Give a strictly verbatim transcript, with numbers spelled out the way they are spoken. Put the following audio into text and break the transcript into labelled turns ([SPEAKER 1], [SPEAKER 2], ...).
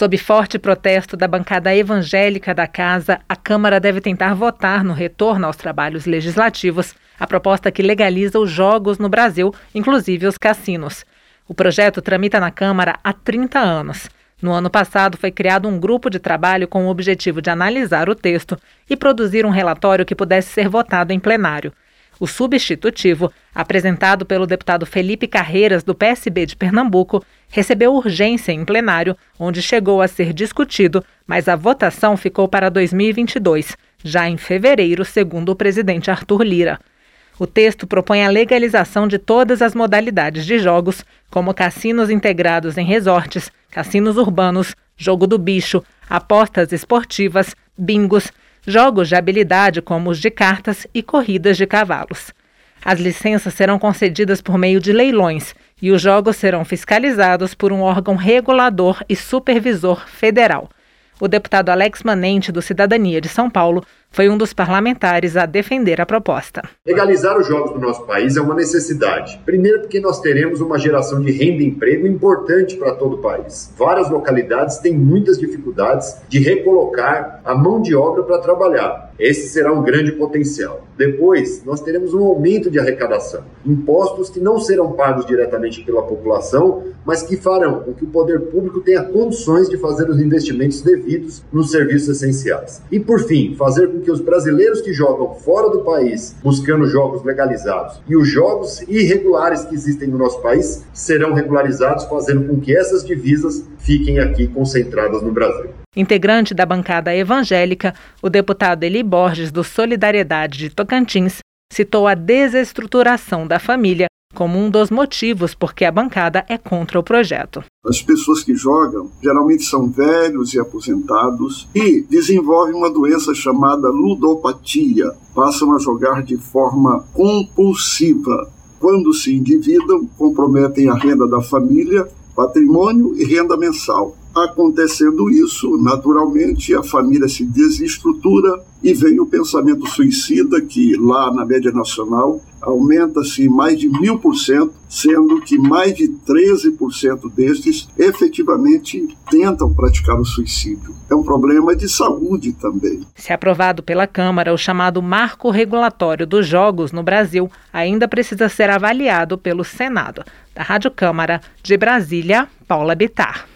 [SPEAKER 1] Sob forte protesto da bancada evangélica da Casa, a Câmara deve tentar votar no retorno aos trabalhos legislativos a proposta que legaliza os jogos no Brasil, inclusive os cassinos. O projeto tramita na Câmara há trinta anos. No ano passado, foi criado um grupo de trabalho com o objetivo de analisar o texto e produzir um relatório que pudesse ser votado em plenário. O substitutivo, apresentado pelo deputado Felipe Carreiras, do P S B de Pernambuco, recebeu urgência em plenário, onde chegou a ser discutido, mas a votação ficou para dois mil e vinte e dois, já em fevereiro, segundo o presidente Arthur Lira. O texto propõe a legalização de todas as modalidades de jogos, como cassinos integrados em resorts, cassinos urbanos, jogo do bicho, apostas esportivas, bingos, jogos de habilidade como os de cartas e corridas de cavalos. As licenças serão concedidas por meio de leilões e os jogos serão fiscalizados por um órgão regulador e supervisor federal. O deputado Alex Manente, do Cidadania de São Paulo, foi um dos parlamentares a defender a proposta.
[SPEAKER 2] Legalizar os jogos no nosso país é uma necessidade. Primeiro porque nós teremos uma geração de renda e emprego importante para todo o país. Várias localidades têm muitas dificuldades de recolocar a mão de obra para trabalhar. Esse será um grande potencial. Depois, nós teremos um aumento de arrecadação. Impostos que não serão pagos diretamente pela população, mas que farão com que o poder público tenha condições de fazer os investimentos devidos nos serviços essenciais. E, por fim, fazer com que os brasileiros que jogam fora do país, buscando jogos legalizados, e os jogos irregulares que existem no nosso país, serão regularizados, fazendo com que essas divisas fiquem aqui concentradas no Brasil.
[SPEAKER 1] Integrante da bancada evangélica, o deputado Eli Borges, do Solidariedade de Tocantins, citou a desestruturação da família como um dos motivos por que a bancada é contra o projeto.
[SPEAKER 3] As pessoas que jogam geralmente são velhos e aposentados e desenvolvem uma doença chamada ludopatia. Passam a jogar de forma compulsiva. Quando se endividam, comprometem a renda da família, patrimônio e renda mensal. Acontecendo isso, naturalmente, a família se desestrutura e vem o pensamento suicida, que lá na média nacional aumenta-se mais de mil por cento, sendo que mais de treze por cento destes efetivamente tentam praticar o suicídio. É um problema de saúde também.
[SPEAKER 1] Se aprovado pela Câmara, o chamado Marco Regulatório dos Jogos no Brasil ainda precisa ser avaliado pelo Senado. Da Rádio Câmara, de Brasília, Paula Bittar.